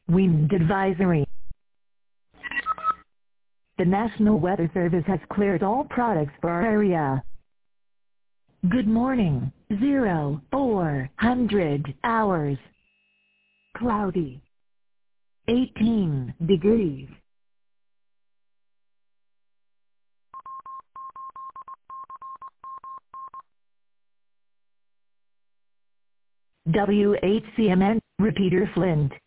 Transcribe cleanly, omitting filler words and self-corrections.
Wind advisory. The National Weather Service has cleared all products for our area. Good morning, 0400 hours. Cloudy. 18 degrees. WHCMN, Repeater Flint.